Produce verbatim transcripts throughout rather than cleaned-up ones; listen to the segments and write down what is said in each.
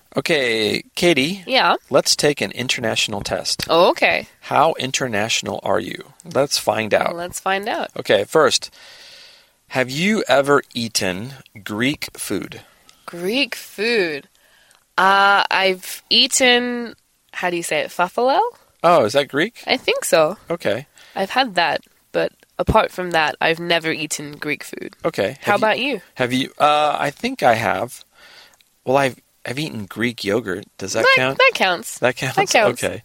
Okay, Katie, Yeah. let's take an international test. Oh, okay. How international are you? Let's find out. Let's find out. Okay, first, have you ever eaten Greek food? Greek food. Uh, I've eaten, how do you say it, falafel? Oh, is that Greek? I think so. Okay, I've had that, but apart from that, I've never eaten Greek food. okay. How Have you- about you? Have you? Uh, I think I have. Well, I've I've eaten Greek yogurt. Does that, That, count? that counts. That counts. That counts. Okay.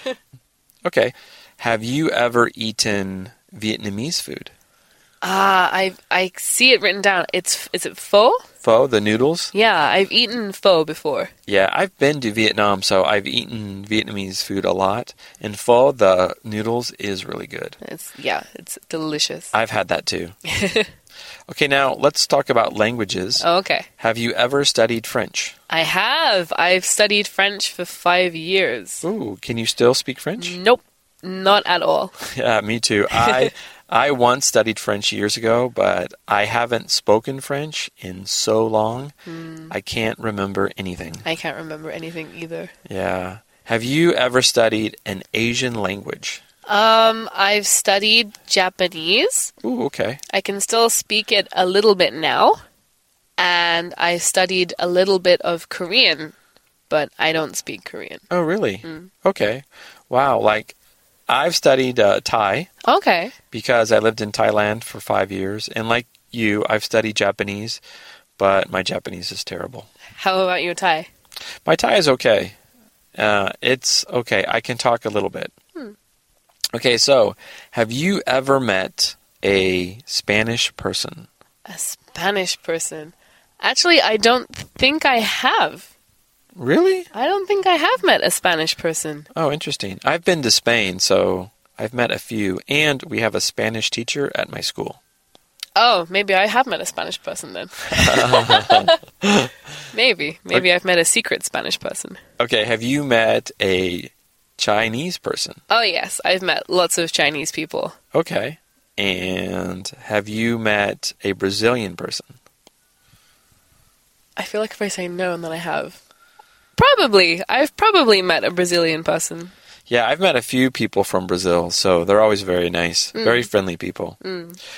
Okay. Have you ever eaten Vietnamese food? Ah, I I see it written down. It's is it pho? Pho, the noodles? Yeah, I've eaten pho before. Yeah, I've been to Vietnam, so I've eaten Vietnamese food a lot. And pho, the noodles, is really good. It's yeah, it's delicious. I've had that too. Okay, now let's talk about languages. Oh, okay. Have you ever studied French? I have. I've studied French for five years. Ooh, can you still speak French? Nope, not at all. Yeah, me too. I I once studied French years ago, but I haven't spoken French in so long. I can't remember anything. I can't remember anything either. Yeah. Have you ever studied an Asian language? Um, I've studied Japanese. Ooh, okay. I can still speak it a little bit now. And I studied a little bit of Korean, but I don't speak Korean. Oh, really? Okay. Wow, like I've studied uh, Thai Okay. because I lived in Thailand for five years. And like you, I've studied Japanese, but my Japanese is terrible. How about you, Thai? My Thai is okay. Uh, it's okay. I can talk a little bit. Okay, so have you ever met a Spanish person? A Spanish person. Actually, I don't think I have. Really? I don't think I have met a Spanish person. Oh, interesting. I've been to Spain, so I've met a few. And we have a Spanish teacher at my school. Oh, maybe I have met a Spanish person then. Maybe. Maybe I've met a secret Spanish person. Okay, have you met a Chinese person? Oh, yes. I've met lots of Chinese people. Okay. And have you met a Brazilian person? I feel like if I say no, then I have. Probably. I've probably met a Brazilian person. Yeah, I've met a few people from Brazil, so they're always very nice, very friendly people.